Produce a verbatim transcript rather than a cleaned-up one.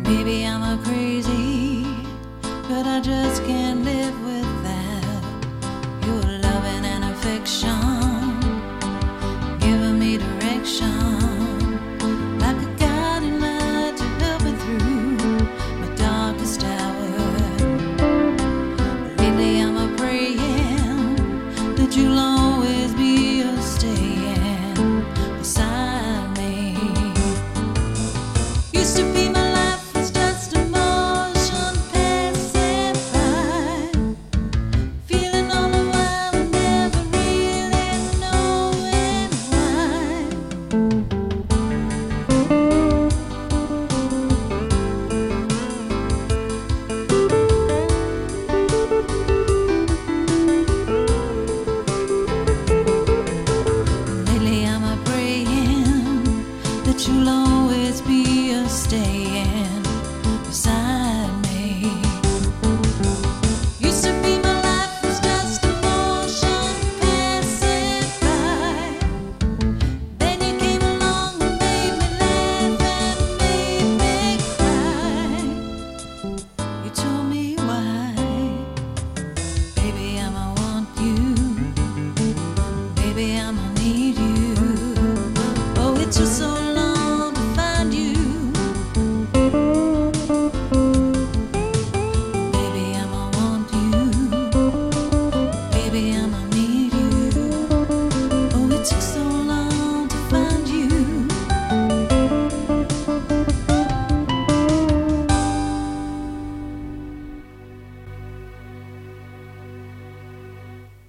Maybe I'm a crazy, but I just can't live without your loving and affection, giving me direction, like a guiding light to help me through my darkest hour. Lately I'm a praying that you'll always be a staying beside me. Used to be my life was just emotion passing by, feeling all the while and never really knowing why. Lately I'm a praying that you'll always be a stay